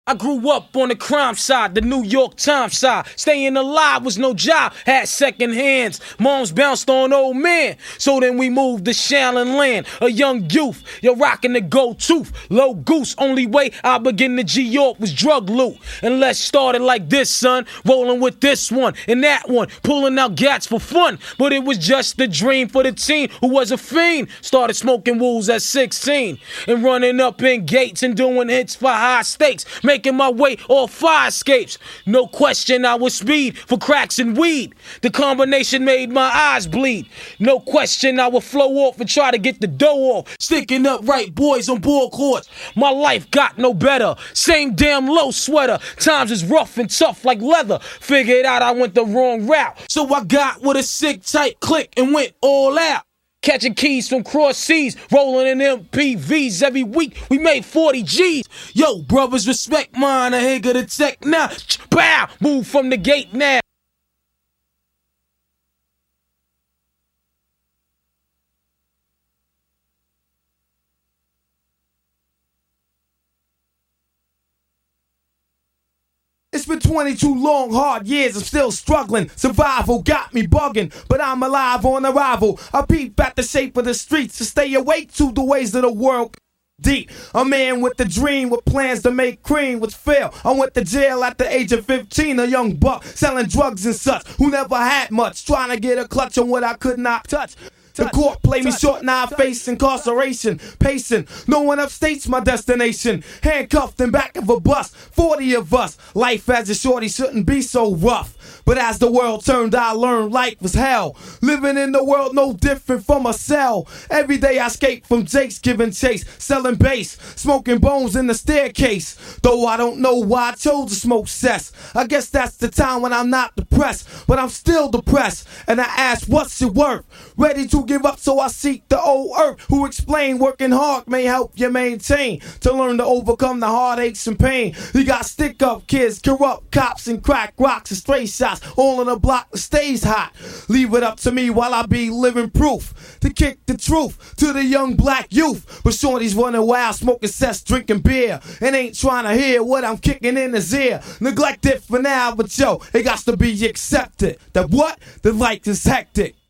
I grew up on the crime side, the New York Times side. Staying alive was no job, had second hands. Moms bounced on old men. So then we moved to Shaolin Land, a young youth. You're rocking the gold tooth, low goose. Only way I began to G-York was drug loot. And let's start it like this, son. Rolling with this one and that one, pulling out gats for fun. But it was just a dream for the teen who was a fiend. Started smoking wools at 16 and running up in gates and doing hits for high stakes. Making my way off fire escapes. No question I was speed for cracks and weed. The combination made my eyes bleed. No question I would flow off and try to get the dough off. Sticking up right boys on ball courts. My life got no better. Same damn low sweater. Times is rough and tough like leather. Figured out I went the wrong route. So I got with a sick tight click and went all out. Catching keys from cross seas, rolling in MPVs every week. We made 40 G's. Yo, brothers, respect mine. I here got the tech now. Bow, move from the gate now. It's been 22 long, hard years, I'm still struggling. Survival got me bugging, but I'm alive on arrival. I peep at the shape of the streets to stay awake to the ways of the world. Deep, a man with a dream, with plans to make cream, with fail. I went to jail at the age of 15, a young buck selling drugs and such, who never had much, trying to get a clutch on what I could not touch. The court played me short, now I face incarceration. Pacing, no one upstates my destination. Handcuffed in back of a bus, 40 of us. Life as a shorty shouldn't be so rough. But as the world turned, I learned life was hell. Living in the world no different from a cell. Every day I escape from Jake's giving chase, selling bass, smoking bones in the staircase. Though I don't know why I chose to smoke cess. I guess that's the time when I'm not depressed, but I'm still depressed. And I ask, what's it worth? Ready to give up, so I seek the old earth, who explain working hard may help you maintain, to learn to overcome the heartaches and pain. You got stick up kids, corrupt cops, and crack rocks and stray shots, all in the block that stays hot. Leave it up to me while I be living proof to kick the truth to the young black youth. But shorty's running wild, smoking cess, drinking beer, and ain't trying to hear what I'm kicking in his ear. Neglect it for now, but yo, it got to be accepted that what? The life is hectic.